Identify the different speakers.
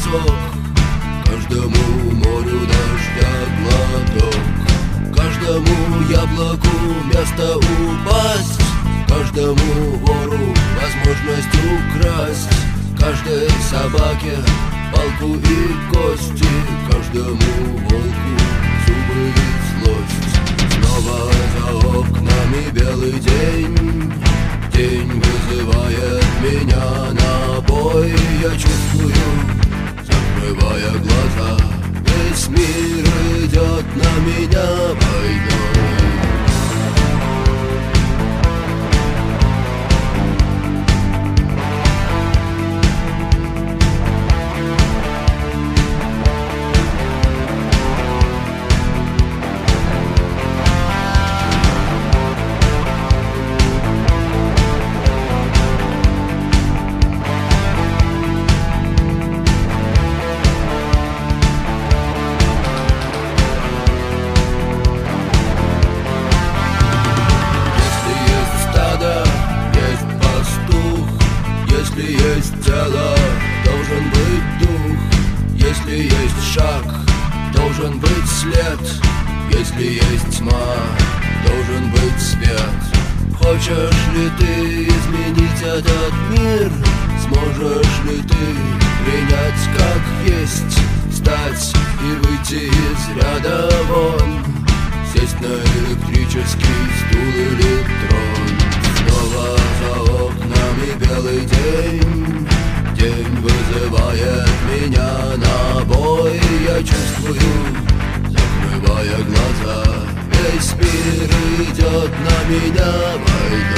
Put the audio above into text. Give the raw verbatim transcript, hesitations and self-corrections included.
Speaker 1: песок, каждому морю дождя глоток, каждому яблоку место упасть, каждому вору возможность украсть, каждой собаке палку и кости, каждому волку зубы и злость. Снова за окнами белый день, день вызывает меня на бой. Я чувствую, закрывая глаза, весь мир идет на меня войной. Если есть тело, должен быть дух. Если есть шаг, должен быть след. Если есть тьма, должен быть свет. Хочешь ли ты изменить этот мир? Сможешь ли ты принять как есть? Встать и выйти из ряда вон, сесть на электрический стул или трон. Снова за окнами белый день, день вызывает меня на бой. Я чувствую, закрывая глаза, весь мир идет на меня войной.